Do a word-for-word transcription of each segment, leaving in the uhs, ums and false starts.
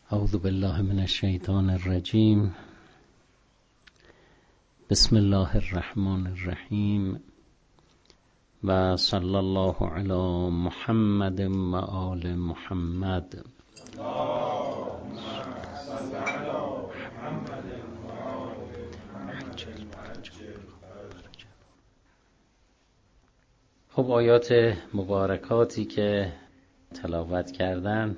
اعوذ بالله من الشیطان الرجیم. بسم الله الرحمن الرحیم و صلی الله علی محمد و آل محمد. خب آیات مبارکاتی که تلاوت کردن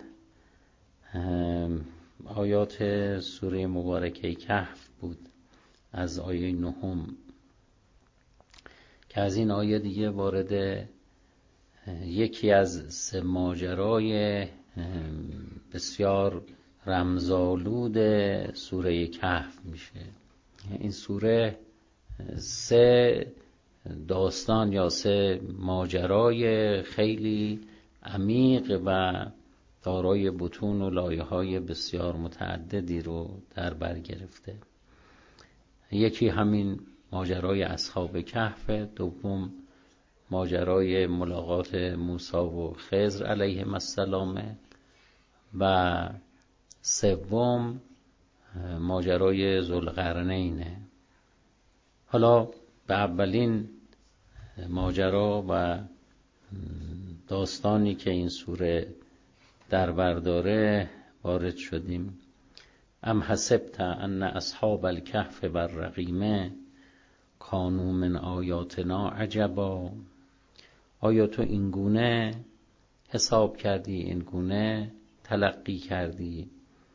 آیات سوره مبارکه کهف بود، از آیه نهم که از این آیه دیگه وارد یکی از سه ماجرای بسیار رمزآلود سوره کهف میشه. این سوره سه داستان یا سه ماجرای خیلی عمیق و دارای بطون و لایه‌های بسیار متعددی رو در بر گرفته. یکی همین ماجرای اصحاب کهف، دوم ماجرای ملاقات موسی و خضر علیهم السلام و سوم ماجرای ذوالقرنینه. حالا به اولین ماجرا و داستانی که این سوره در بر داره وارد شدیم. ام حسبت ان اصحاب الکهف والرقیم کانوا من آیاتنا عجبا. آیا تو این گونه حساب کردی، این گونه تلقی کردی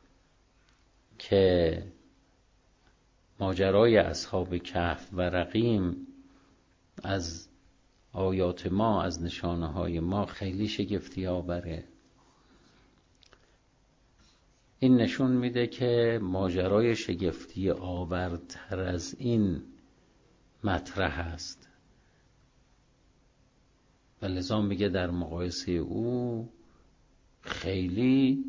که ماجرای اصحاب کهف و رقیم از آیات ما، از نشانه های ما خیلی شگفتی آوره؟ این نشون میده که ماجرای شگفتی آورتر از این مطرح است و لذا میگه در مقایسه او خیلی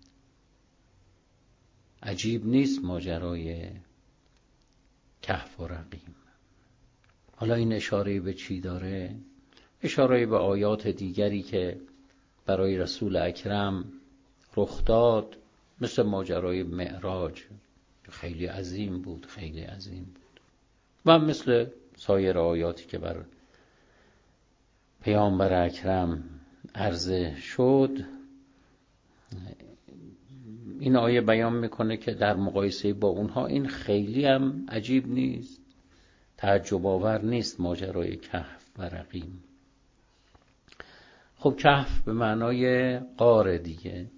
عجیب نیست ماجرای کهف و رقیم. حالا این اشاره به چی داره؟ اشاره به آیات دیگری که برای رسول اکرم رخ داد، مثل ماجرای معراج، خیلی عظیم بود، خیلی عظیم بود، و مثل سایر آیاتی که بر پیامبر اکرم عرضه شد. این آیه بیان میکنه که در مقایسه با اونها این خیلی هم عجیب نیست، تعجب آور نیست ماجرای کهف و رقیم. خب کهف به معنای غار دیگه،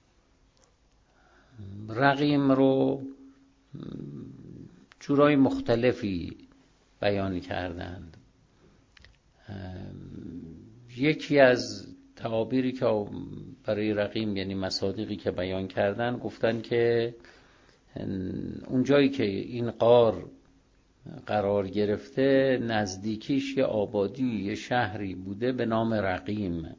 رقیم رو جورای مختلفی بیان کردند. یکی از تعابیری که برای رقیم یعنی مصادیقی که بیان کردن، گفتن که اون جایی که این غار قرار گرفته نزدیکیش یه آبادی، یه شهری بوده به نام رقیم،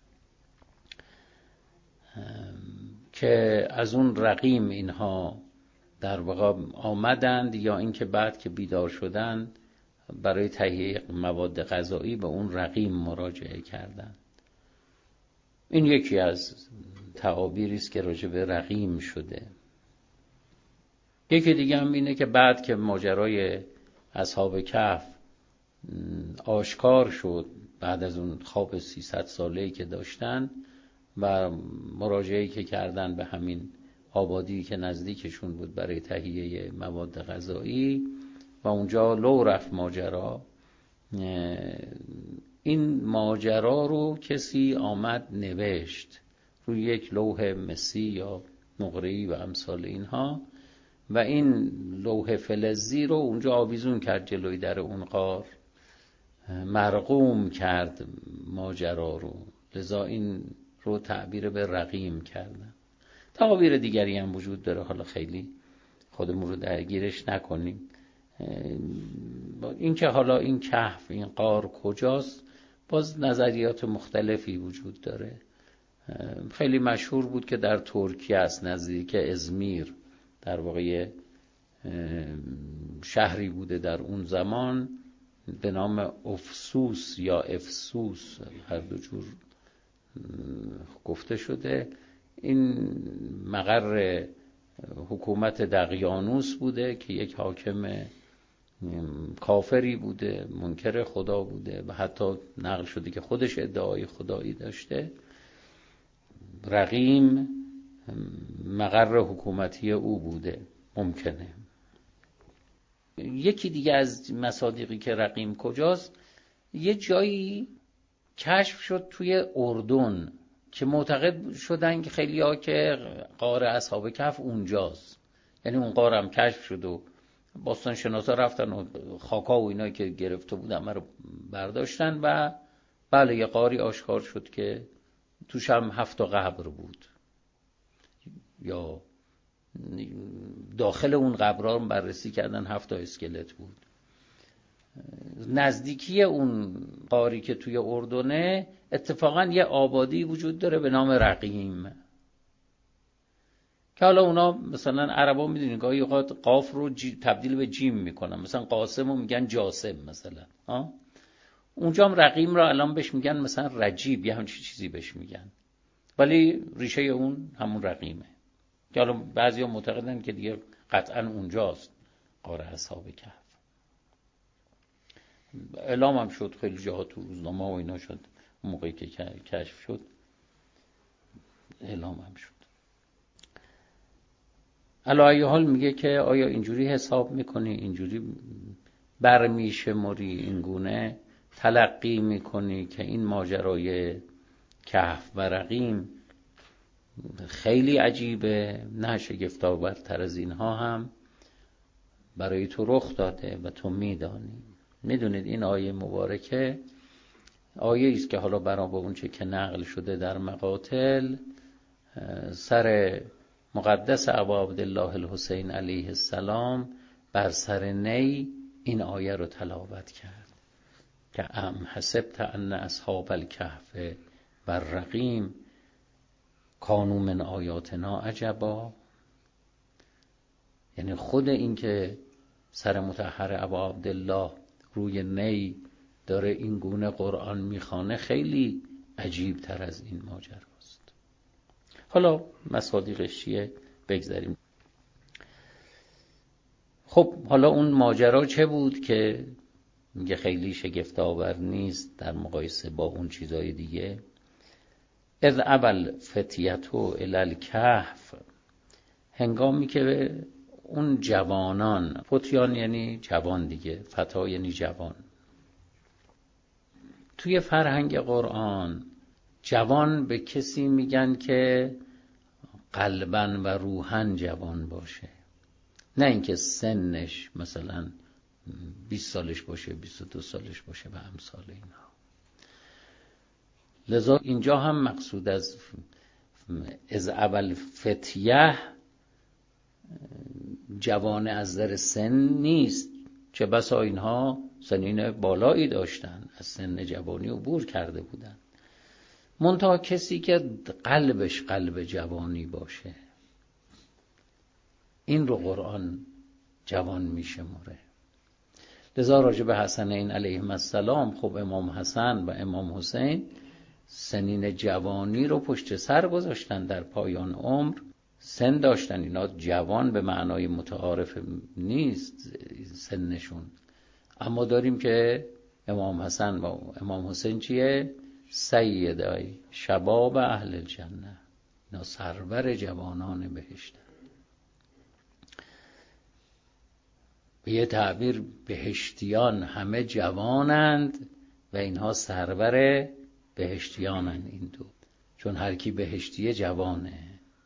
که از اون رقیم اینها در واقع آمدند، یا اینکه بعد که بیدار شدند برای تهیه مواد غذایی به اون رقیم مراجعه کردند. این یکی از تعابیری است که راجع به رقیم شده. یکی دیگه هم اینه که بعد که ماجرای اصحاب کهف آشکار شد، بعد از اون خواب سیصد ساله‌ای که داشتن و مراجعه‌ای که کردن به همین آبادی که نزدیکشون بود برای تهیه مواد غذایی، و اونجا لو رفت ماجرا. این ماجرا رو کسی آمد نوشت روی یک لوح مسی یا نقره‌ای و امثال اینها، و این لوح فلزی رو اونجا آویزون کرد جلوی در اون غار، مرقوم کرد ماجرا رو، لذا این رو تعبیر به رقیم کردن. تعابیر دیگری هم وجود داره، حالا خیلی خودمون رو درگیرش نکنیم. این که حالا این کهف، این غار کجاست، باز نظریات مختلفی وجود داره. خیلی مشهور بود که در ترکیه است، نزدیک ازمیر، در واقع شهری بوده در اون زمان به نام افسوس یا افسوس، هر دو جور گفته شده، این مقر حکومت دقیانوس بوده که یک حاکم کافری بوده، منکر خدا بوده و حتی نقل شده که خودش ادعای خدایی داشته. رقیم مقر حکومتی او بوده. ممکنه یکی دیگه از مصادیقی که رقیم کجاست، یه جایی کشف شد توی اردن که معتقد شدن که خیلی ها که غار اصحاب کهف اونجاست، یعنی اون غار هم کشف شد و باستان شناسا رفتن و خاکا و اینایی که گرفته بودن همه رو برداشتن و بله یه غاری آشکار شد که توش هم هفت قبر بود، یا داخل اون قبرها رو بررسی کردن هفت تا اسکلت بود. نزدیکی اون غاری که توی اردنه اتفاقا یه آبادی وجود داره به نام رقیم که حالا اونا مثلا عربا میدونین گاهی اوقات قاف رو تبدیل به جیم میکنن، مثلا قاسم رو میگن جاسم مثلا ها. اونجا هم رقیم را الان بهش میگن مثلا رجیب یا همچین چیزی بهش میگن، ولی ریشه اون همون رقیمه که حالا بعضیا معتقدن که دیگه قطعا اونجاست غار اصحاب کهف. اعلام هم شد خیلی جاها تو روزنامه و اینا شد، اون موقعی که کشف شد اعلام هم شد. علی حال میگه که آیا اینجوری حساب میکنی، اینجوری برمیشمری، اینگونه تلقی میکنی که این ماجرای کهف و رقیم خیلی عجیبه؟ نه، شگفت‌آورتر از اینها هم برای تو رخ داده و تو میدانی. میدونید این آیه مبارکه آیه است که حالا برای اون چه که نقل شده در مقاتل سر مقدس ابا عبدالله الحسین علیه السلام بر سر نی این آیه رو تلاوت کرد که ام حسبت ان اصحاب الکهف و الرقیم کانوا من آیاتنا عجبا. یعنی خود این که سر مطهر ابا عبدالله روی نی داره این گونه قرآن میخوانه خیلی عجیب تر از این ماجراست. حالا مصادیقش چیه بگذاریم. خب حالا اون ماجرا چه بود که میگه خیلی شگفت آور نیست در مقایسه با اون چیزای دیگه؟ اذ اول فتیتو الی الکهف، هنگامی که اون جوانان، فتیان یعنی جوان دیگه، فتا یعنی جوان. توی فرهنگ قرآن جوان به کسی میگن که قلباً و روحاً جوان باشه، نه اینکه سنش مثلا بیست سالش باشه، بیست و دو سالش باشه و امثال اینا. لذا اینجا هم مقصود از از اول فتیه جوان از نظر سن نیست، چه بسا اینها سنین بالایی داشتن، از سن جوانی عبور کرده بودن، منتها کسی که قلبش قلب جوانی باشه این رو قرآن جوان میشمره. لذا راجع به حسنین علیهم السلام، خب امام حسن و امام حسین سنین جوانی رو پشت سر گذاشتن، در پایان عمر سن داشتن، اینا جوان به معنای متعارف نیست سنشون. اما داریم که امام حسن و امام حسین چیه؟ سیدای شباب اهل الجنه، اینا سرور جوانان بهشتن. به یه تعبیر بهشتیان همه جوانند و اینها سرور بهشتیانند این دو، چون هر کی بهشتیه جوانه،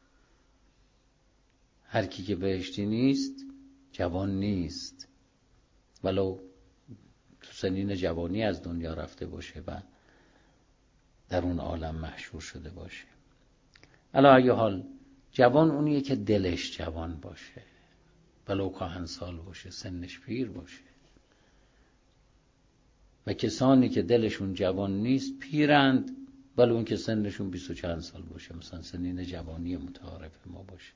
هر کی که بهشتی نیست جوان نیست، ولو تو سنین جوانی از دنیا رفته باشه و در اون عالم محشور شده باشه. علی ای حال جوان اونیه که دلش جوان باشه، ولو کهنسال باشه، سنش پیر باشه. و کسانی که دلشون جوان نیست پیرند، ولو اون که سنشون بیست و چند سال باشه، مثلا سنین جوانی متعارف ما باشه.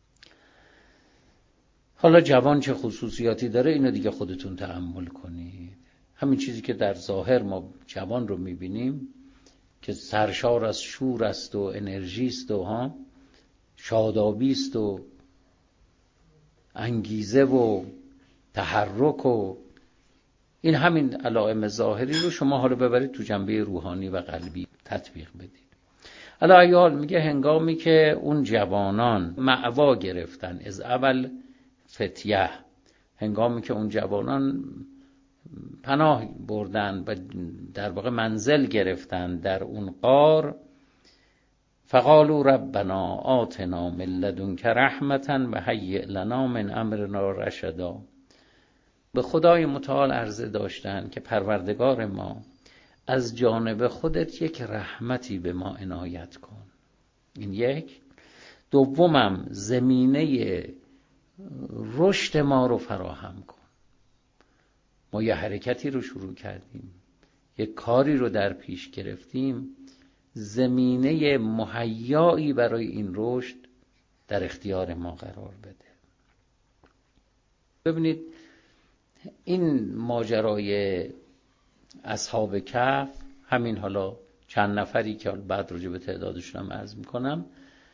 حالا جوان چه خصوصیاتی داره اینو دیگه خودتون تأمل کنید. همین چیزی که در ظاهر ما جوان رو میبینیم که سرشار از شور است و انرژی است و ها، شادابی است و انگیزه و تحرک و این همین علائم ظاهری رو شما حالا ببرید تو جنبه روحانی و قلبی تطبیق بدید. حالا ایال میگه هنگامی که اون جوانان مأوا گرفتن، از اول فتیه، هنگامی که اون جوانان پناه بردن و در واقع منزل گرفتن در اون غار، فقالوا ربنا آتنا من لدنک رحمتا و هیئ لنا من امرنا رشدا. به خدای متعال عرضه داشتن که پروردگار ما از جانب خودت یک رحمتی به ما عنایت کن. این یک. دومم زمینه رشد ما رو فراهم کن. ما یه حرکتی رو شروع کردیم، یک کاری رو در پیش گرفتیم، زمینه مهیایی برای این رشد در اختیار ما قرار بده. ببینید این ماجرای اصحاب کهف، همین حالا چند نفری که بعد راجع به تعدادشون هم عرض میکنم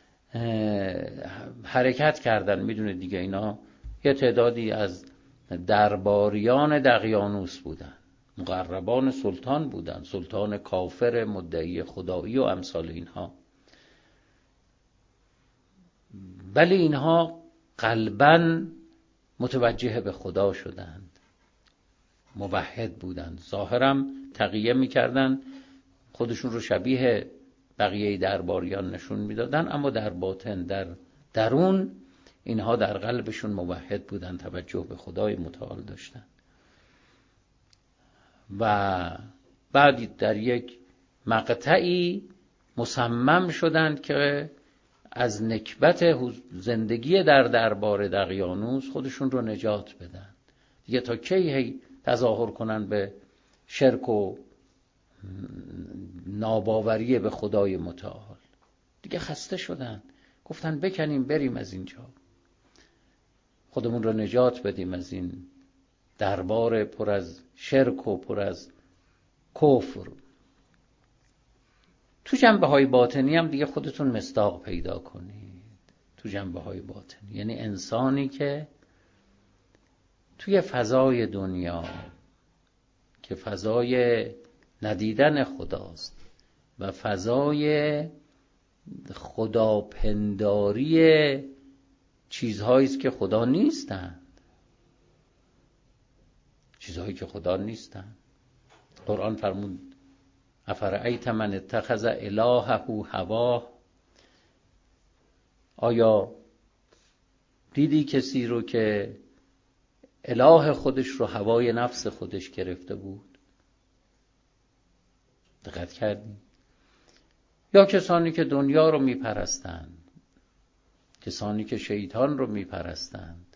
حرکت کردن، میدونه دیگه اینا یه تعدادی از درباریان دقیانوس بودن، مقربان سلطان بودن، سلطان کافر مدعی خدایی و امثال اینها، ولی اینها قلباً متوجه به خدا شدند، موحد بودند، ظاهرا تقیه میکردن، خودشون رو شبیه بقیه درباریان نشون میدادن، اما در باطن در درون اینها در قلبشون موحد بودن، توجه به خدای متعال داشتن. و بعد در یک مقطعی مصمم شدند که از نکبت زندگی در دربار دقیانوس خودشون رو نجات بدن. دیگه تا کی هی تظاهر کنن به شرک و ناباوری به خدای متعال؟ دیگه خسته شدن، گفتن بکنیم بریم از اینجا، خودمون رو نجات بدیم از این دربار پر از شرک و پر از کفر. تو جنبه های باطنی هم دیگه خودتون مصداق پیدا کنید. تو جنبه های باطنی یعنی انسانی که توی فضای دنیا که فضای ندیدن خداست و فضای خداپنداری چیزهایی است که خدا نیستند، چیزهایی که خدا نیستند. قرآن فرمود افرأیت من اتخذ الهه هواه، آیا دیدی کسی رو که اله خودش رو هوای نفس خودش گرفته بود؟ دقت کردی؟ یا کسانی که دنیا رو میپرستند، کسانی که شیطان رو میپرستند،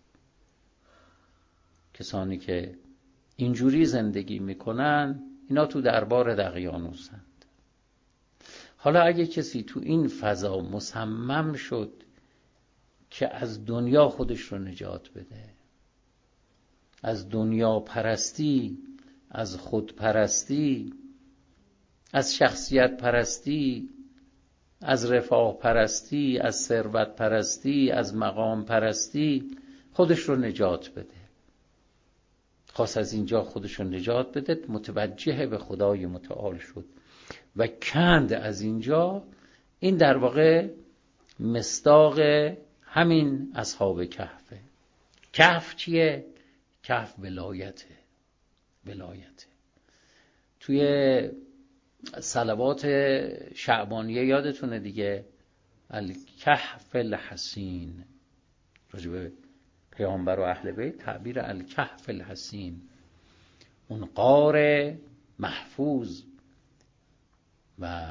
کسانی که اینجوری زندگی میکنن، اینا تو دربار دقیانوسند. حالا اگه کسی تو این فضا مصمم شد که از دنیا خودش رو نجات بده، از دنیا پرستی، از خود پرستی، از شخصیت پرستی، از رفاه پرستی، از ثروت پرستی، از مقام پرستی خودش رو نجات بده، خواست از اینجا خودش رو نجات بده، متوجه به خدای متعال شد و کند از اینجا، این در واقع مصداق همین اصحاب کهفه. کهف چیه؟ کهف ولایته. ولایته توی صلوات شعبانیه یادتونه دیگه، الکهف الحسین، راجبه پیامبر و اهل بیت تعبیر الکهف الحسین، اون غار محفوظ و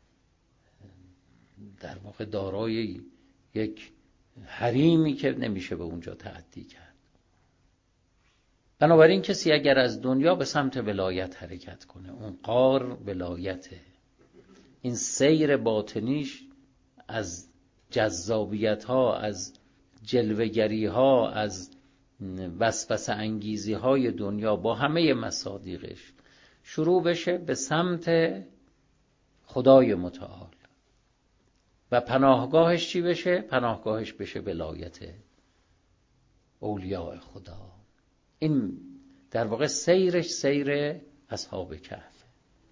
در واقع دارای یک حریمی که نمیشه به اونجا تعدی کرد. بنابراین کسی اگر از دنیا به سمت ولایت حرکت کنه، اون غار ولایته، این سیر باطنیش از جذابیت ها، از جلوگری ها، از وسوسه انگیزی های دنیا با همه مصادیقش شروع بشه به سمت خدای متعال و پناهگاهش چی بشه؟ پناهگاهش بشه ولایت اولیاء خدا. این در واقع سیرش سیر اصحاب کهف.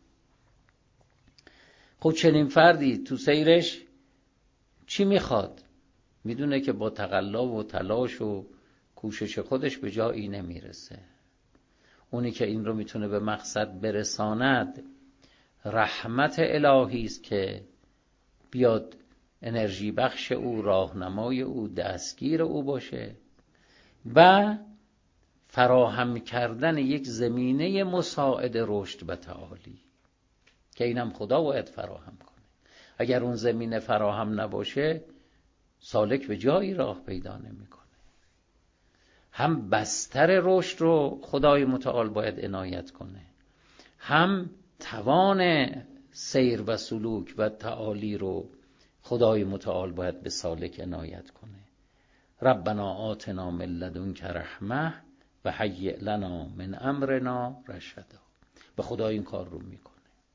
خب چنین فردی تو سیرش چی میخواد؟ میدونه که با تقلا و تلاش و کوشش خودش به جایی نمیرسه. اونی که این رو میتونه به مقصد برساند رحمت الهی است که بیاد انرژی بخش او، راهنمای او، دستگیر او باشه و فراهم کردن یک زمینه مساعد رشد و تعالی که اینم خدا باید فراهم کنه. اگر اون زمینه فراهم نباشه سالک به جایی راه پیدا نمیکنه. هم بستر رشد رو خدای متعال باید عنایت کنه، هم توان سیر و سلوک و تعالی رو خدای متعال باید به سالک عنایت کنه. ربنا آتنا من لدنک رحمه و هیئ لنا من امرنا رشدا. به خدای این کار رو میکنه.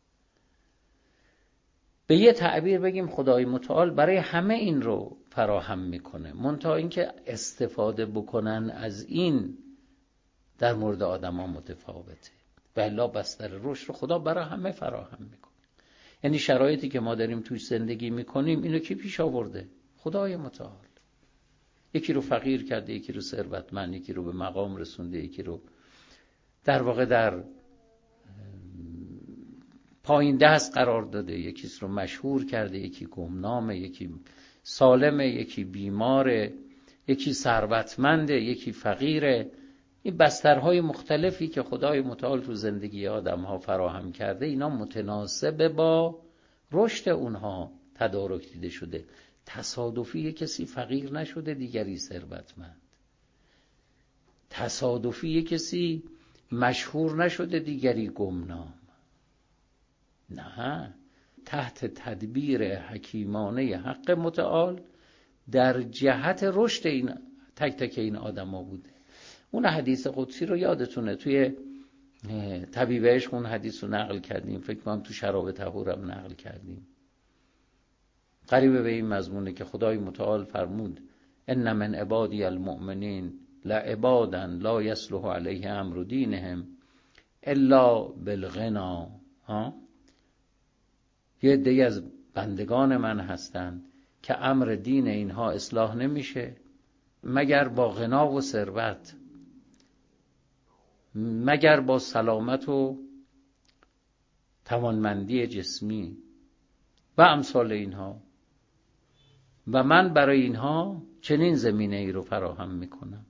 به یه تعبیر بگیم خدای متعال برای همه این رو فراهم میکنه، منتها اینکه استفاده بکنن از این در مورد آدم ها متفاوته. و الا بستر رشد رو خدا برای همه فراهم میکنه. یعنی شرایطی که ما داریم توی زندگی میکنیم اینو کی پیش آورده؟ خدای متعال. یکی رو فقیر کرده، یکی رو ثروتمند، یکی رو به مقام رسونده، یکی رو در واقع در پایین دست قرار داده، یکی رو مشهور کرده، یکی گمنامه، یکی سالمه، یکی بیماره، یکی ثروتمنده، یکی فقیره. این بسترهای مختلفی که خدای متعال تو زندگی آدم‌ها فراهم کرده اینا متناسب با رشد اونها تدارک دیده شده. تصادفی کسی فقیر نشده دیگری ثروتمند، تصادفی کسی مشهور نشده دیگری گمنام. نه، تحت تدبیر حکیمانه حق متعال در جهت رشد این تک تک این آدم ها بوده. اون حدیث قدسی رو یادتونه توی طبیب عشق اون حدیث رو نقل کردیم، فکر کنم تو شراب طهورم نقل کردیم. قریب به این مضمونه که خدای متعال فرمود ان من عبادی المؤمنین لعبادا لا یصلح علیه امر دینهم الا بالغنا. ها، یه عده‌ای از بندگان من هستند که امر دین اینها اصلاح نمیشه مگر با غنا و ثروت، مگر با سلامت و توانمندی جسمی و امثال اینها. و من برای اینها چنین زمینه ای رو فراهم میکنم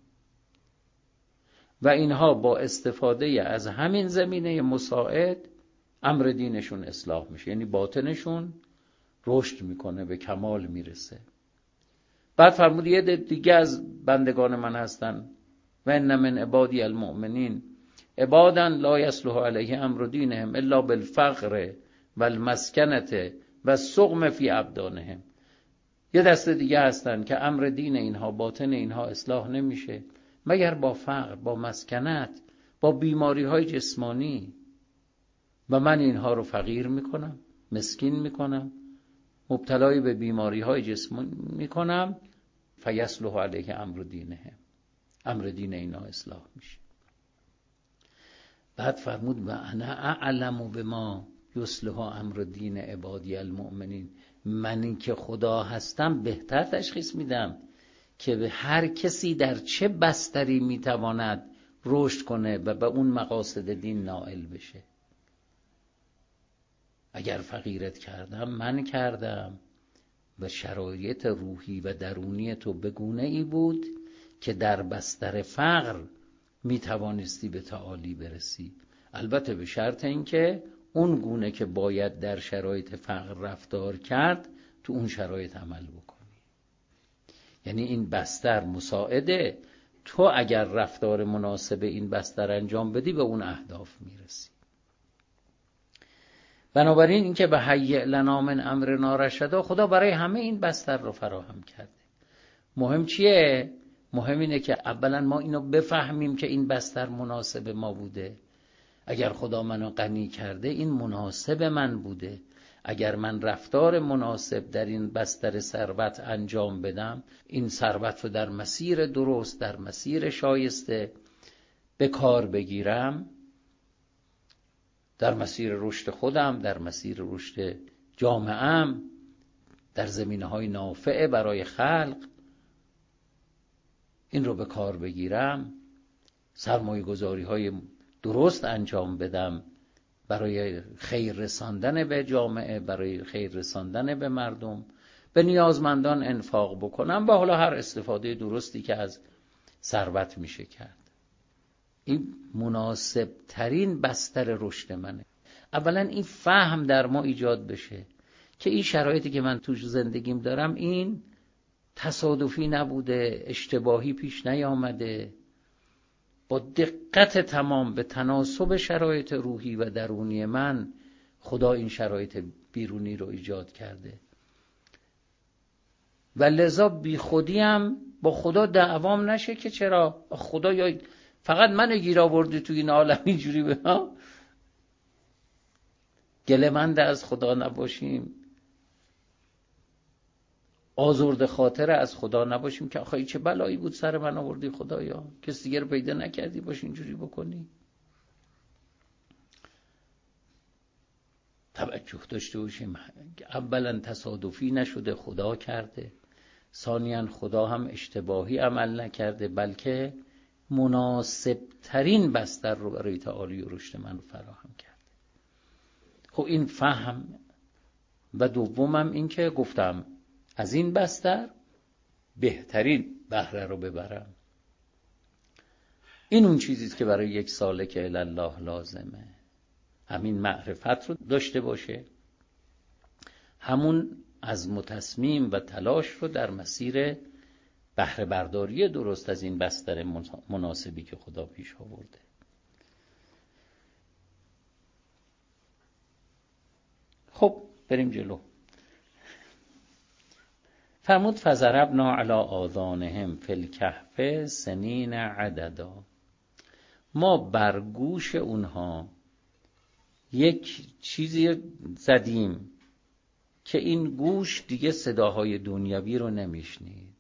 و اینها با استفاده از همین زمینه مساعد امر دینشون اصلاح میشه، یعنی باطنشون رشد میکنه، به کمال میرسه. بعد فرمود یه دیگه از بندگان من هستن و ان من عبادی المؤمنین عبادا لا یصلح علیه امر دینهم الا بالفقر والمسکنه والسقم فی ابدانهم. یه دسته دیگه هستن که امر دین اینها، باطن اینها اصلاح نمیشه مگر با فقر، با مسکنت، با بیماری های جسمانی. و من اینها رو فقیر میکنم، مسکین میکنم، مبتلای به بیماری های جسمانی میکنم، فیصلح علیه امر دینهم، امر دین اینا اصلاح میشه. بعد فرمود و انا اعلم بما یصلح امر دین عبادی المؤمنین. من این که خدا هستم بهتر تشخیص میدم که به هر کسی در چه بستری میتواند رشد کنه و به اون مقاصد دین نائل بشه. اگر فقیرت کردم من کردم و شرایط روحی و درونی تو بگونه ای بود که در بستر فقر میتوانستی به تعالی برسی، البته به شرط اینکه اون گونه که باید در شرایط فقر رفتار کرد تو اون شرایط عمل بکنی. یعنی این بستر مساعده، تو اگر رفتار مناسب این بستر انجام بدی به اون اهداف میرسی. بنابراین این که به هیئ لنا من امرنا رشدا، خدا برای همه این بستر رو فراهم کرده. مهم چیه؟ مهم اینه که اولا ما اینو بفهمیم که این بستر مناسب ما بوده. اگر خدا منو غنی کرده این مناسب من بوده. اگر من رفتار مناسب در این بستر ثروت انجام بدم، این ثروت رو در مسیر درست، در مسیر شایسته به کار بگیرم، در مسیر رشد خودم، در مسیر رشد جامعه‌ام، در زمینه‌های نافع برای خلق این رو به کار بگیرم، سرمایه گذاری های درست انجام بدم برای خیر رساندن به جامعه، برای خیر رساندن به مردم، به نیازمندان انفاق بکنم و حالا هر استفاده درستی که از ثروت میشه کرد. این مناسب ترین بستر رشد منه. اولا این فهم در ما ایجاد بشه که این شرایطی که من توش زندگیم دارم این تصادفی نبوده، اشتباهی پیش نیامده، با دقت تمام به تناسب شرایط روحی و درونی من خدا این شرایط بیرونی رو ایجاد کرده و لذا بی خودی هم با خدا دعوام نشه که چرا خدا یا فقط منو گیر آوردی تو این عالم اینجوری به ما. گله‌مند از خدا نباشیم، آزرده خاطر از خدا نباشیم که آخه چه بلایی بود سر من آوردی خدایا، کس دیگه رو پیدا نکردی باش اینجوری بکنی. توجه داشته باشیم اولا تصادفی نشده، خدا کرده، ثانیاً خدا هم اشتباهی عمل نکرده، بلکه مناسب ترین بستر رو برای تعالی و رشد من فراهم کرده. خب این فهم و دومم این که گفتم از این بستر بهترین بهره رو ببرم. این اون چیزیست که برای یک سالک الی الله لازمه، همین معرفت رو داشته باشه، همون عزم و تصمیم و تلاش رو در مسیر بهره برداری درست از این بستر مناسبی که خدا پیش آورده. خب بریم جلو. فرمود فضربنا علی آذانهم فی الکهف سنین عددا. ما بر گوش اونها یک چیزی زدیم که این گوش دیگه صداهای دنیوی رو نمیشنید.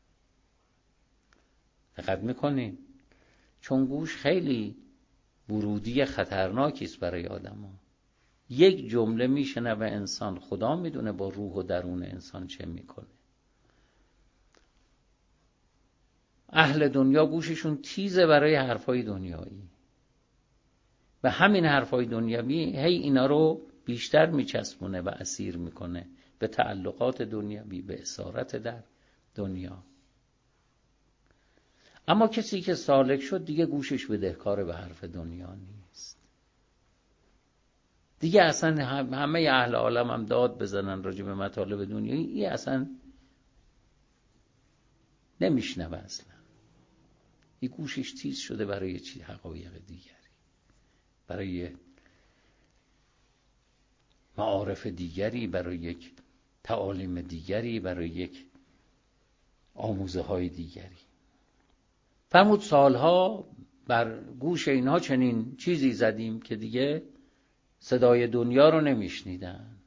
دقت میکنین؟ چون گوش خیلی ورودی خطرناکی است برای آدم‌ها. یک جمله میشنوه انسان، خدا میدونه با روح و درون انسان چه میکنه. اهل دنیا گوششون تیزه برای حرفای دنیایی و همین حرفای دنیوی هی اینا رو بیشتر میچسبونه و اسیر میکنه به تعلقات دنیوی، به اسارت در دنیا. اما کسی که سالک شد دیگه گوشش بدهکار به حرف دنیا نیست. دیگه اصلا همه اهل عالم هم داد بزنن راجع به مطالب دنیایی، این اصلا نمیشنوه اصلا. این گوشش تیز شده برای چی؟ حقایق دیگری، برای معارف دیگری، برای یک تعالیم دیگری، برای یک آموزه های دیگری. فرمود سالها بر گوش اینها چنین چیزی زدیم که دیگه صدای دنیا رو نمیشنیدن.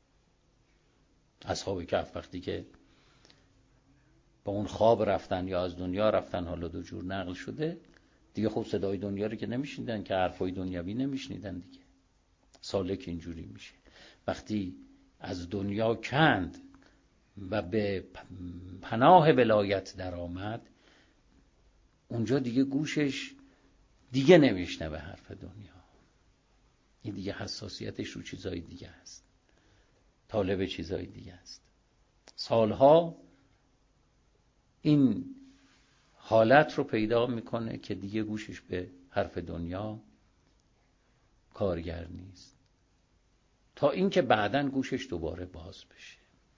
اصحاب کهف وقتی که با اون خواب رفتن یا از دنیا رفتن، حالا دو جور نقل شده، دیگه خب صدای دنیا رو که نمیشنیدن، که حرفای دنیوی نمیشنیدن دیگه. سالک اینجوری میشه وقتی از دنیا کند و به پناه ولایت در آمد، اونجا دیگه گوشش دیگه نمیشنوه حرف دنیا. این دیگه حساسیتش رو چیزای دیگه است، طالب چیزای دیگه است. سالها این حالت رو پیدا میکنه که دیگه گوشش به حرف دنیا کارگر نیست، تا اینکه بعداً گوشش دوباره باز بشه،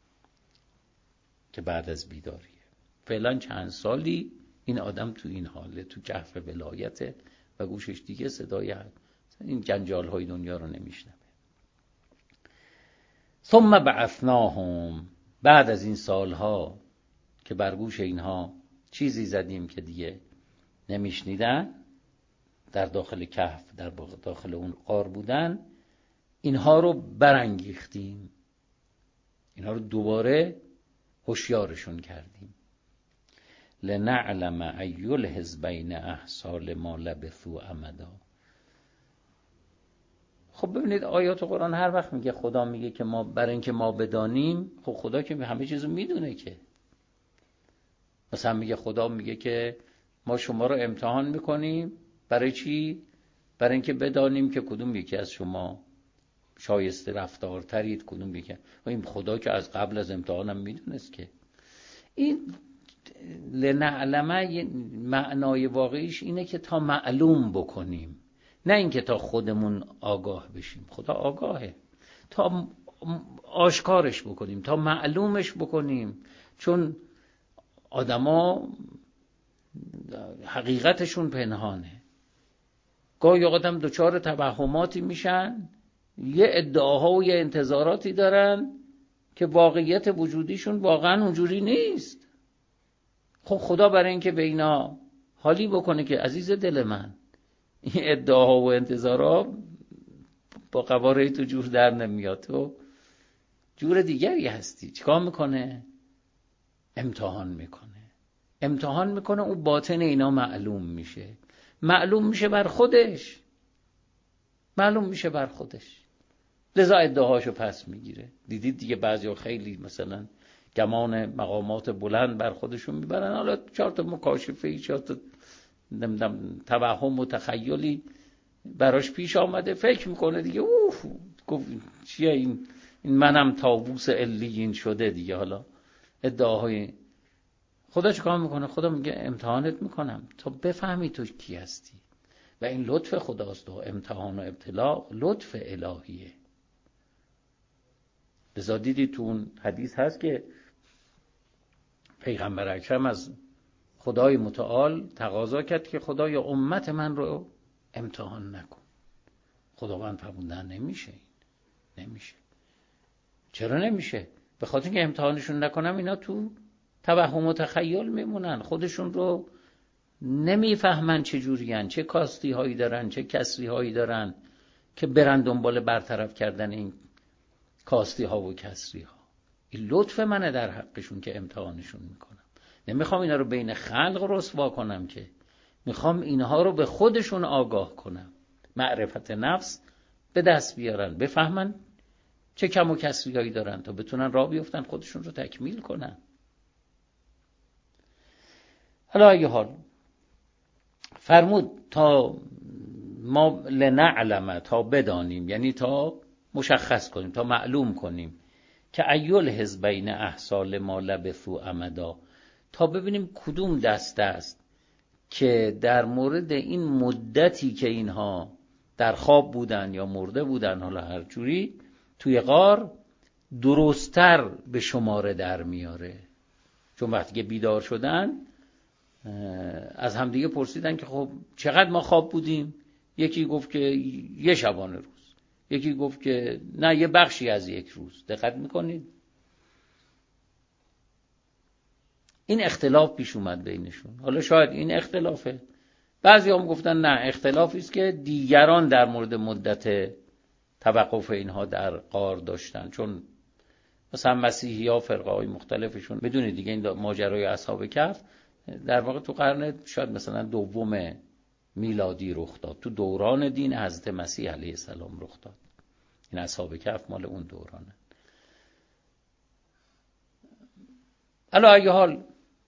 که بعد از بیداریه. فعلا چند سالی این آدم تو این حاله، تو کهف ولایته و گوشش دیگه صدای این جنجال های دنیا رو نمیشنوه. ثم بعثناهم، بعد از این سالها که بر گوش اینها چیزی زدیم که دیگه نمیشنیدن، در داخل کهف، در داخل اون غار بودن، اینها رو برانگیختیم، اینها رو دوباره هوشیارشون کردیم. لنعلم ای الحزبین احصی لما لبثوا امدا. خب ببینید آیات قرآن هر وقت میگه، خدا میگه که ما برای اینکه ما بدانیم، خب خدا که همه چیزو میدونه که. مثلا میگه خدا میگه که ما شما رو امتحان میکنیم برای چی؟ برای اینکه بدانیم که کدوم یکی از شما شایسته رفتارترید، کدوم یکی. و این خدا که از قبل از امتحانم میدونست که. این لنعلمه معنای واقعیش اینه که تا معلوم بکنیم، نه اینکه تا خودمون آگاه بشیم. خدا آگاهه، تا آشکارش بکنیم، تا معلومش بکنیم. چون آدما حقیقتشون پنهانه. گاهی اوقات هم دچار توهماتی میشن، یه ادعاها و یه انتظاراتی دارن که واقعیت وجودیشون واقعا اونجوری نیست. خب خدا برای اینکه به اینا حالی بکنه که عزیز دل من، این ادعاها و انتظارها با قواره تو جور در نمیاد، تو جور دیگری هستی. چیکار میکنه؟ امتحان میکنه. امتحان میکنه، اون باطن اینا معلوم میشه. معلوم میشه بر خودش. معلوم میشه بر خودش. لذا ادعاهاشو پس میگیره. دیدید دیگه بعضیا خیلی مثلا گمان مقامات بلند بر خودشون میبرن، حالا چهار تا مکاشفه، چهار تا نمیدونم توهم و تخیلی براش پیش آمده، فکر میکنه دیگه اوف گفت چیه این این منم طاووس علیین شده دیگه. حالا ادعاهای خدا چیکار میکنه؟ خدا میگه امتحانت میکنم تا بفهمی تو کی هستی. و این لطف خداست و امتحان و ابتلا لطف الهیه. لذا دیدی تو اون حدیث هست که پیغمبر اکرم از خدای متعال تقاضا کرد که خدای امت من رو امتحان نکن. خداوند فرمودن نمیشه، این نمیشه. چرا نمیشه؟ به خاطر اینکه امتحانشون نکنم اینا تو توهم و تخیل میمونن، خودشون رو نمیفهمن چه جورین، چه کاستی هایی دارن، چه کسری هایی دارن که برن دنبال برطرف کردن این کاستی ها و کسری ها. این لطف منه در حقشون که امتحانشون میکنم. نمیخوام اینا رو بین خلق رسوا کنم، که میخوام اینها رو به خودشون آگاه کنم، معرفت نفس به دست بیارن، بفهمن چه کم و کسری هایی دارن تا بتونن راه بیفتن، خودشون رو تکمیل کنن. حالا اگه حال فرمود تا ما لنعلم، تا بدانیم، یعنی تا مشخص کنیم، تا معلوم کنیم که ایل حزبین احصی لما لبثوا امدا، تا ببینیم کدوم دسته است که در مورد این مدتی که اینها در خواب بودن یا مرده بودن، حالا هر جوری توی غار، درستر به شماره در میاره. چون وقتی که بیدار شدن از همدیگه پرسیدن که خب چقدر ما خواب بودیم؟ یکی گفت که یه شبانه روز، یکی گفت که نه یه بخشی از یک روز. دقت میکنید؟ این اختلاف پیش اومد بینشون. حالا شاید این اختلافه، بعضی هم گفتن نه، اختلافی است که دیگران در مورد مدت توقف اینها در غار داشتن. چون مثلا مسیحی ها فرقه های مختلفشون، بدونید دیگه این ماجرای اصحاب کهف در واقع تو قرن شاید مثلا دوم میلادی رخ داد، تو دوران دین حضرت مسیح علیه السلام رخ داد. این اصحاب کهف مال اون دورانه. حالا اگه حال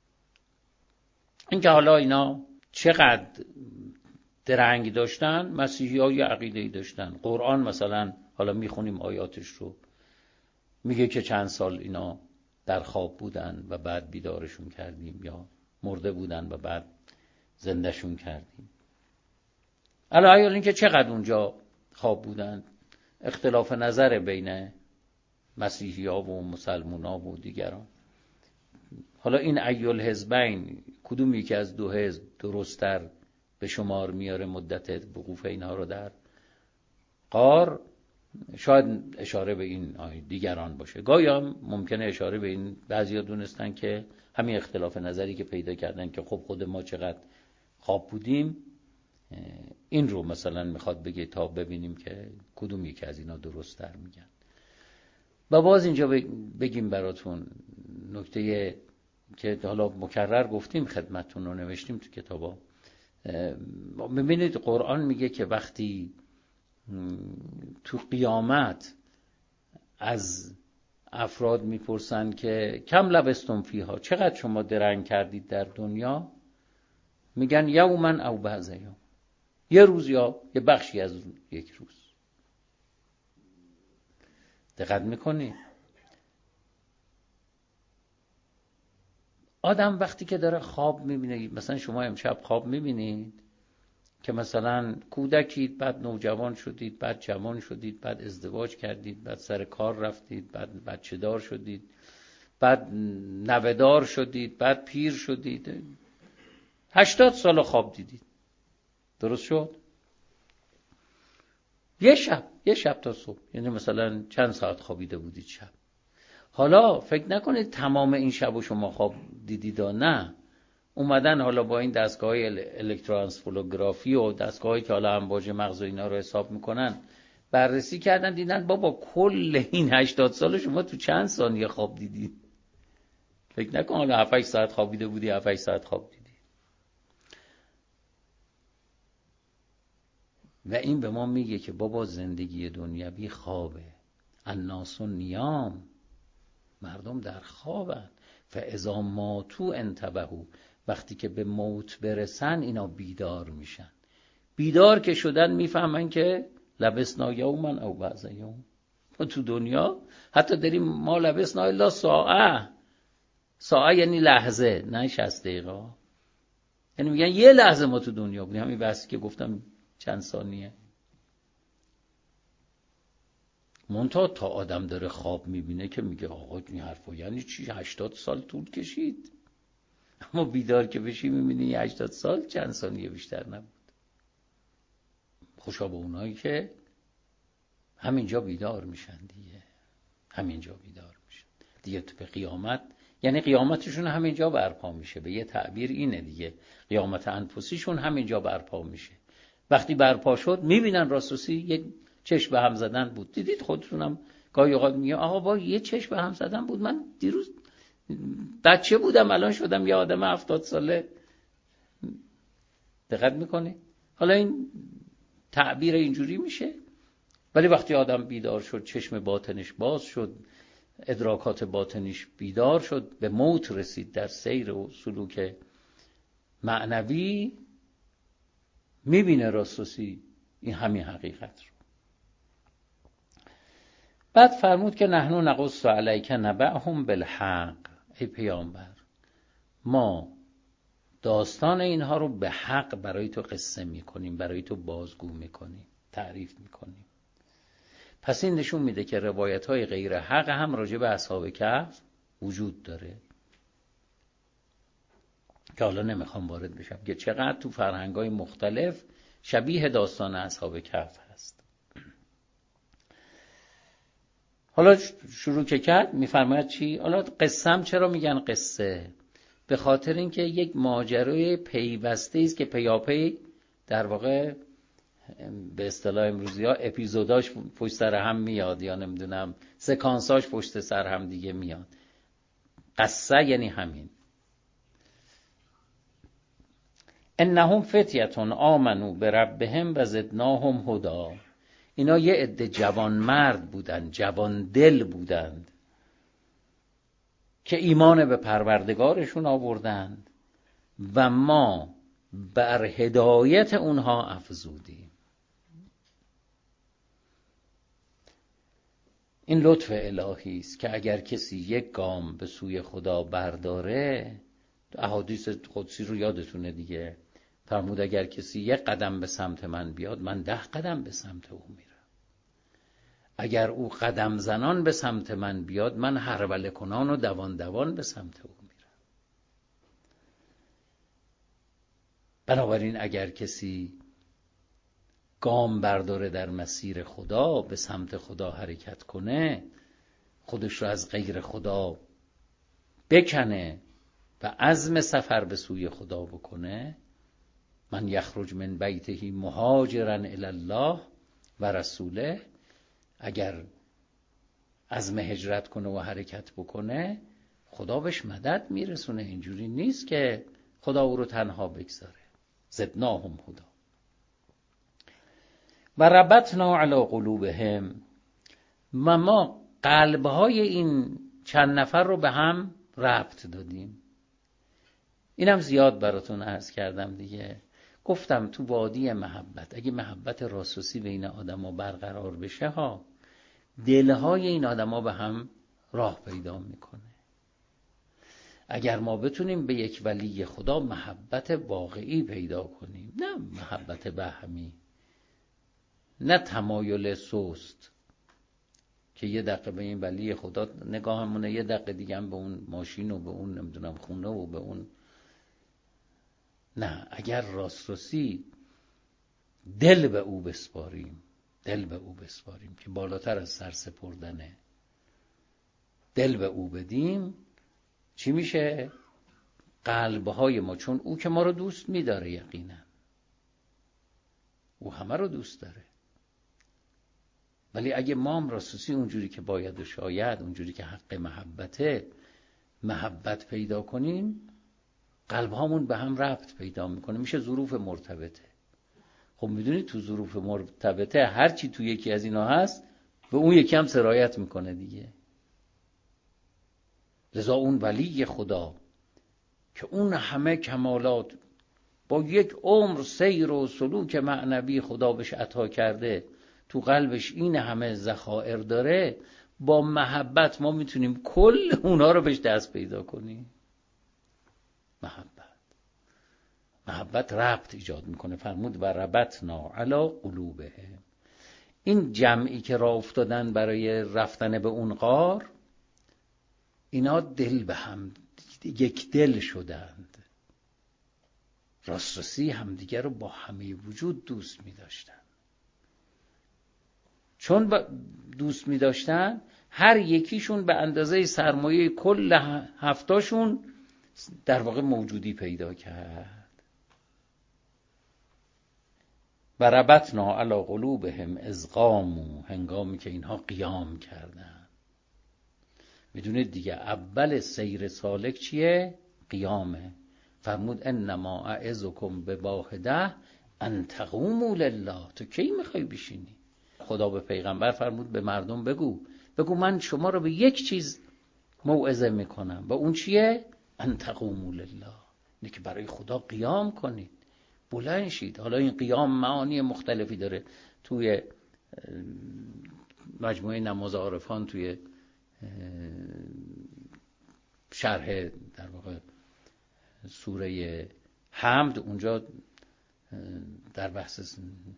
اینکه حالا اینا چقدر درنگ داشتن، مسیحی ها یه عقیده‌ای داشتن. قرآن مثلا حالا میخونیم آیاتش رو، میگه که چند سال اینا در خواب بودن و بعد بیدارشون کردیم، یا مرده بودن و بعد زندهشون کردیم. حالا اگه اینکه چقدر اونجا خواب بودن، اختلاف نظر بین مسیحی ها و مسلمان ها و دیگران. حالا این ایل حزبین کدوم یکی از دو حزب درستر به شمار میاره مدت وقوف اینها رو در غار؟ شاید اشاره به این دیگران باشه. گاهی هم ممکنه اشاره به این بعضیا دونستن که همین اختلاف نظری که پیدا کردن که خب خود ما چقدر خواب بودیم این رو مثلا میخواد بگه تا ببینیم که کدوم یکی از اینا درست در میگن. و باز اینجا بگیم براتون نکته که حالا مکرر گفتیم خدمتتون رو نوشتیم تو کتابا. ببینید قرآن میگه که وقتی تو قیامت از افراد میپرسن که کم لبستم فیها، چقدر شما درنگ کردید در دنیا، میگن یومن او بعض یوم، یه روز یا یه بخشی از یک روز. دقت میکنی؟ آدم وقتی که داره خواب میبینه، مثلا شما امشب خواب میبینید که مثلا کودکید، بعد نوجوان شدید، بعد جوان شدید، بعد ازدواج کردید، بعد سر کار رفتید، بعد بچه دار شدید، بعد نوه‌دار شدید، بعد پیر شدید، هشتاد سال خواب دیدید. درست شد؟ یه شب یه شب تا صبح، یعنی مثلا چند ساعت خوابیده بودید شب. حالا فکر نکنید تمام این شب و شما خواب دیدید، نه، اومدن حالا با این دستگاه‌های الکتروانسفالوگرافی و دستگاهایی که حالا امواج مغز و اینا رو حساب میکنن بررسی کردن، دیدن بابا کل این هشتاد سال شما تو چند ثانیه خواب دیدید. فکر نکن حالا هفت هشت ساعت خوابیده بودی، هفت هشت ساعت خواب دیدی. و این به ما میگه که بابا زندگی دنیوی خوابه، الناس نیام، مردم در خوابن، فاذا ماتوا انتبهوا، وقتی که به موت برسن اینا بیدار میشن. بیدار که شدن میفهمن که لبسنا یوما او بعض یوم. ما تو دنیا حتی داریم ما لبسنا الا ساعه، ساعه یعنی لحظه، نه شصت دقیقه، یعنی میگن یه لحظه ما تو دنیا بودیم، همین بحثی که گفتم چند ثانیه. منتها تا آدم داره خواب میبینه که میگه آقا این حرفا یعنی چی؟ هشتاد سال طول کشید. اما بیدار که بشی میبینی هشتاد سال چند ثانیه بیشتر نبود. خوشا به اونایی که همینجا بیدار میشن دیگه، همینجا بیدار میشن دیگه. تو به قیامت، یعنی قیامتشون همینجا برپا میشه، به یه تعبیر اینه دیگه، قیامت انفسیشون همینجا برپا میشه. وقتی برپا شد میبینن راسوسی یک چشم به هم زدن بود. دیدید خودتونم گاهی اوقات میگه آقا با یه چشم به هم زدن بود، من دیروز بچه بودم الان شدم یه آدم هفتاد ساله. دقت میکنی؟ حالا این تعبیر اینجوری میشه، ولی وقتی آدم بیدار شد، چشم باطنش باز شد، ادراکات باطنش بیدار شد، به موت رسید در سیر و سلوک معنوی، میبینه راسوسی این همین حقیقت رو. بعد فرمود که نحنو نقص علیک نبأهم بالحق، ای پیامبر ما داستان اینها رو به حق برای تو قصه میکنیم، برای تو بازگو میکنیم، تعریف میکنیم. پس این نشون میده که روایت های غیر حق هم راجع به اصحاب کهف وجود داره که حالا نمیخوام وارد بشم که چقدر تو فرهنگ های مختلف شبیه داستان اصحاب کهف هست. حالا شروع که کرد میفرماید چی؟ حالا قصه چرا میگن قصه؟ به خاطر اینکه یک ماجرای پیوسته است که پیاپی در واقع به اصطلاح امروزی ها اپیزوداش پشت سر هم میاد، یا نمیدونم سکانساش پشت سر هم دیگه میاد. قصه یعنی همین. انهم فتیتون آمنو بربهم و زدناهم هدی، اینا یه عده جوان مرد بودن، جوان دل بودند که ایمان به پروردگارشون آوردند و ما بر هدایت اونها افزودیم. این لطف الهی است که اگر کسی یک گام به سوی خدا برداره، احادیث قدسی رو یادتونه دیگه، فرمود اگر کسی یک قدم به سمت من بیاد، من ده قدم به سمت او میرم. اگر او قدم زنان به سمت من بیاد، من هرول کنان و دوان دوان به سمت او میرم. بنابراین اگر کسی گام برداره در مسیر خدا، به سمت خدا حرکت کنه، خودش رو از غیر خدا بکنه و عزم سفر به سوی خدا بکنه، من یخرج من بیته مهاجرا الی الله و رسوله، اگر عزم هجرت کنه و حرکت بکنه خدا بهش مدد میرسونه. اینجوری نیست که خدا او رو تنها بگذاره. زدناهم هدا و ربطنا علی قلوبهم، و ما قلبهای این چند نفر رو به هم ربط دادیم. اینم زیاد براتون عرض کردم دیگه. گفتم تو وادی محبت اگه محبت راسوسی بین آدما برقرار بشه ها، دلهای این آدما به هم راه پیدا میکنه. اگر ما بتونیم به یک ولی خدا محبت واقعی پیدا کنیم، نه محبت وهمی، نه تمایل سست که یه دقیقه به این ولی خدا نگاهمونه، یه دقیقه دیگه هم به اون ماشین و به اون نمیدونم خونه و به اون. نه، اگر راست راستی دل به او بسپاریم، دل به او بسپاریم که بالاتر از سر سپردنه، دل به او بدیم، چی میشه؟ قلبهای ما، چون او که ما رو دوست میداره، یقینا او همه رو دوست داره، ولی اگه ما هم راسوسی اونجوری که باید و شاید، اونجوری که حق محبته، محبت پیدا کنیم، قلبهامون به هم ربط پیدا میکنه، میشه ظروف مرتبطه. خب میدونید تو ظروف مرتبطه هر چی تو یکی از اینا هست به اون یکی هم سرایت میکنه دیگه. لذا اون ولی خدا که اون همه کمالات با یک عمر سیر و سلوک معنوی خدا بهش عطا کرده، تو قلبش این همه ذخایر داره، با محبت ما میتونیم کل اونا رو بهش دست پیدا کنیم. محبت محبت ربط ایجاد میکنه. فرمود و ربطنا علی قلوبهم. این جمعی که راه افتادن برای رفتن به اون غار، اینا دل به هم، یک دل شدند، راسترسی همدیگر رو با همه وجود دوست می‌داشتن. چون دوست می‌داشتن، هر یکیشون به اندازه سرمایه کل هفتاشون در واقع موجودی پیدا کرد. و ربطنا علی قلوبهم اذ قاموا، هنگامی که اینها قیام کردن. میدونید دیگه اول سیر سالک چیه؟ قیامه. فرمود انما اعظکم بواحده ان تقوموا لله. تو کی میخوای بشینی؟ خدا به پیغمبر فرمود به مردم بگو بگو من شما رو به یک چیز موعظه میکنم، و اون چیه؟ ان تقوموا لله، اینه که برای خدا قیام کنید، بلند شید. حالا این قیام معانی مختلفی داره. توی مجموعه نماز عارفان، توی شرح در واقع سوره حمد، اونجا در بحث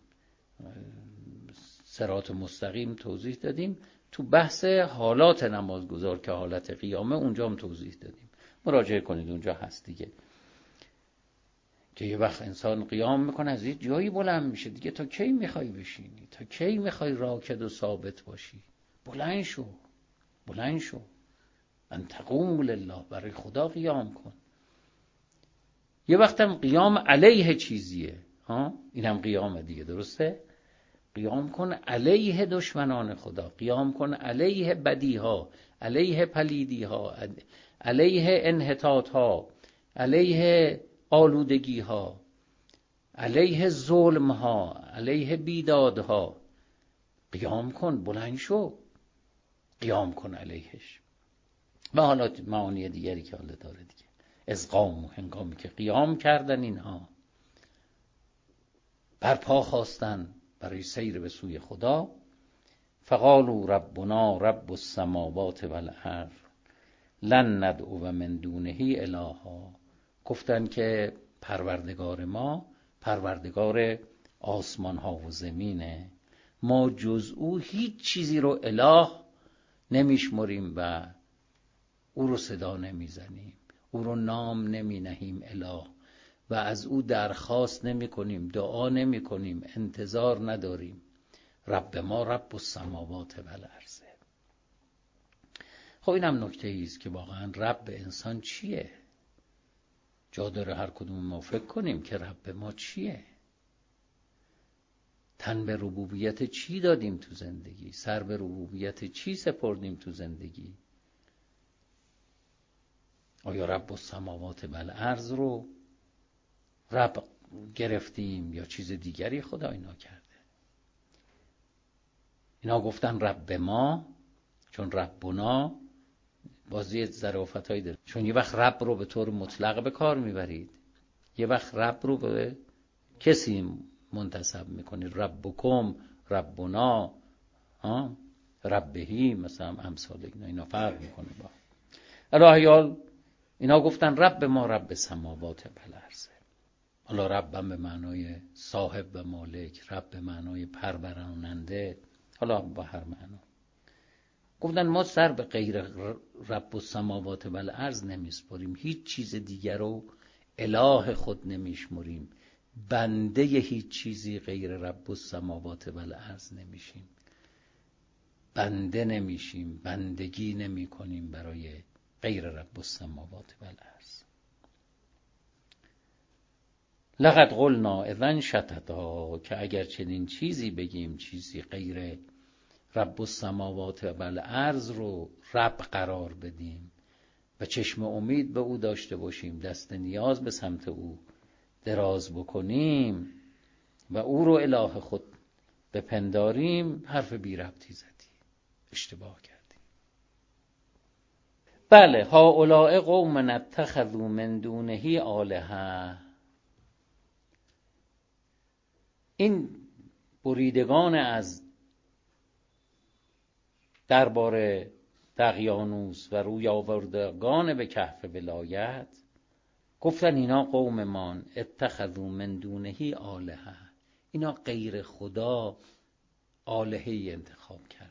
صراط مستقیم توضیح دادیم. تو بحث حالات نمازگزار که حالت قیامه، اونجا هم توضیح دادیم. مراجعه کنید، اونجا هست دیگه، که یه وقت انسان قیام میکنه از یه جایی بلند میشه دیگه. تا کی میخوای بشینی؟ تا کی میخوای راکد و ثابت باشی؟ بلند شو، بلند شو. ان تقوموا لله، برای خدا قیام کن. یه وقتم قیام علیه چیزیه، ها، اینم قیامه دیگه، درسته؟ قیام کن علیه دشمنان خدا، قیام کن علیه بدیها، علیه پلیدیها، علیه انحطاطها، علیه آلودگیها، علیه ظلمها، علیه بیدادها. قیام کن، بلند شو، قیام کن علیهش. و حالا معانی دیگری که حالا داره دیگه. از قاموا، هنگامی که قیام کردن اینها، برپا خواستن برای سیر به سوی خدا. فقالوا ربنا رب السماوات والارض لن ندعو من دونه الها. گفتن که پروردگار ما پروردگار آسمان ها و زمینه، ما جز او هیچ چیزی رو اله نمیشمریم و او رو صدا نمیزنیم، او رو نام نمی نهیم اله، و از او درخواست نمی کنیم، دعا نمی کنیم، انتظار نداریم. رب ما رب السماوات والارض. خب اینم نکته ایست که واقعا رب انسان چیه؟ جا داره هر کدوم ما فکر کنیم که رب ما چیه، تن به ربوبیت چی دادیم تو زندگی، سر به ربوبیت چی سپردیم تو زندگی. آیا رب السماوات و الارض رو رب گرفتیم یا چیز دیگری خدا اینا کرده؟ اینا گفتن رب ما، چون ربنا بازی ظرافتایی داره، چون یه وقت رب رو به طور مطلق به کار میبرید، یه وقت رب رو به کسی منتسب میکنید، ربکم، ربنا، ها، ربهی، مثلا امثال اینا اینا فرق میکنه با الهیال. اینا گفتن رب ما رب سماوات و الارض. حالا ربم به معنای صاحب و مالک، رب به معنای پروراننده، حالا با هر معنا. گفتن ما سر به غیر رب السماوات و الارض نمیسپاریم، هیچ چیز دیگر رو اله خود نمیشمریم، بنده هیچ چیزی غیر رب السماوات و الارض نمیشیم، بنده نمیشیم، بندگی نمی کنیم برای غیر رب السماوات و الارض. لقد قلنا اذن شططا، که اگر چنین چیزی بگیم، چیزی غیر رب السماوات و الارض رو رب قرار بدیم و چشم امید به او داشته باشیم، دست نیاز به سمت او دراز بکنیم و او رو اله خود بپنداریم، حرف بی ربطی زدی، اشتباه کردی. بله، هؤلاء قوم اتخذوا من دونه آلهه، این بریدگان از دربار دقیانوس و روی آوردگان به کهف ولایت گفتن اینا قوممان اتخذوا من دونه آلهه، اینا غیر خدا آلهه‌ای انتخاب کردند.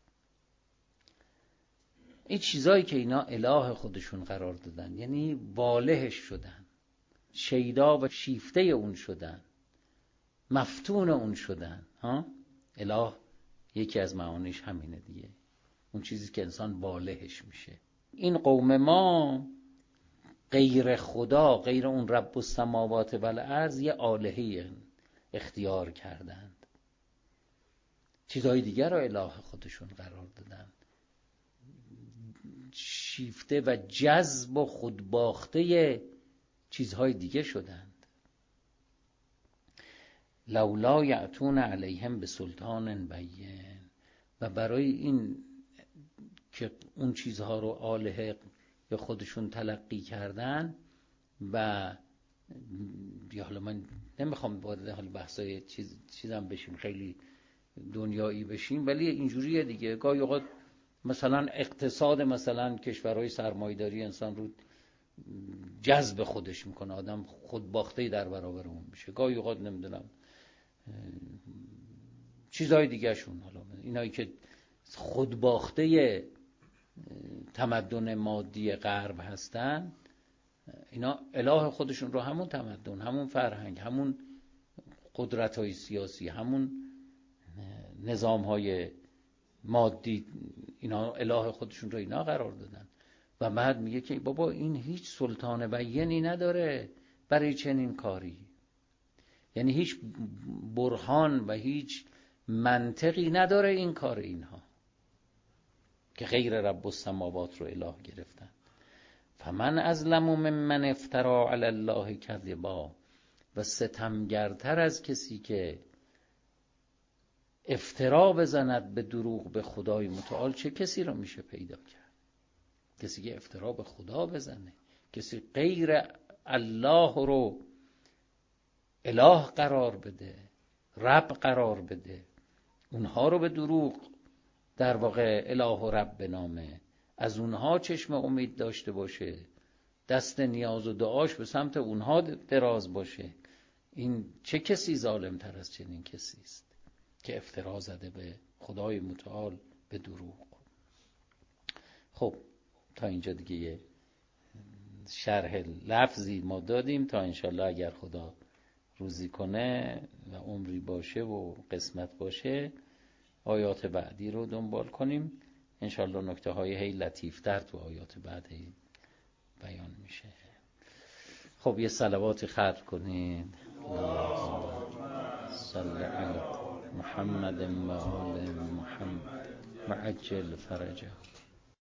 این چیزایی که اینا اله خودشون قرار دادن، یعنی والهش شدن، شیدا و شیفته اون شدن، مفتون اون شدن. ها، اله یکی از معانیش همینه دیگه، اون چیزی که انسان والهش میشه. این قوم ما غیر خدا، غیر اون رب السماوات و الارض، یه آلهه‌ای اختیار کردند، چیزهای دیگر رو اله خودشون قرار دادن، شیفته و جذب و خودباخته چیزهای دیگه شدند. لولا یأتون علیهم بسلطان بین، و برای این که اون چیزها رو آلهه به خودشون تلقی کردن و یا حالا من نمیخوام وارد حال بحثای چیز چیزام بشیم، خیلی دنیایی بشیم، ولی اینجوریه دیگه. گاهی اوقات مثلا اقتصاد مثلا کشورهای سرمایه‌داری انسان رو جذب خودش میکنه، آدم خودباخته‌ای در برابر اون میشه. گاهی اوقات نمیدونم چیزهای دیگه شون، حالا اینایی که خودباخته تمدن مادی غرب هستن، اینا اله خودشون رو همون تمدن، همون فرهنگ، همون قدرت‌های سیاسی، همون نظام‌های مادی، اینا اله خودشون رو اینا قرار دادن. و بعد میگه که بابا این هیچ سلطان بیانی نداره برای چنین کاری، یعنی هیچ برهان و هیچ منطقی نداره این کار اینها که غیر رب السماوات رو اله گرفتن. فمن ازلم ممن افترى علی الله کذبا، و ستمگرتر از کسی که افترا بزند به دروغ به خدای متعال، چه کسی رو میشه پیدا کرد؟ کسی که افترا به خدا بزنه، کسی غیر الله رو اله قرار بده، رب قرار بده، اونها رو به دروغ در واقع اله و رب بنامه، از اونها چشم امید داشته باشه، دست نیاز و دعاش به سمت اونها دراز باشه، این چه کسی ظالم تر از چنین کسی است که افترا زده به خدای متعال به دروغ. خب تا اینجا دیگه یه شرح لفظی ما دادیم تا انشالله اگر خدا روزی کنه و عمری باشه و قسمت باشه آیات بعدی رو دنبال کنیم. انشالله نکته های هی لطیفتر تو آیات بعدی بیان میشه. خب یه صلواتی ختم کنید. صلی علی محمد و آل محمد وعجل فرجه.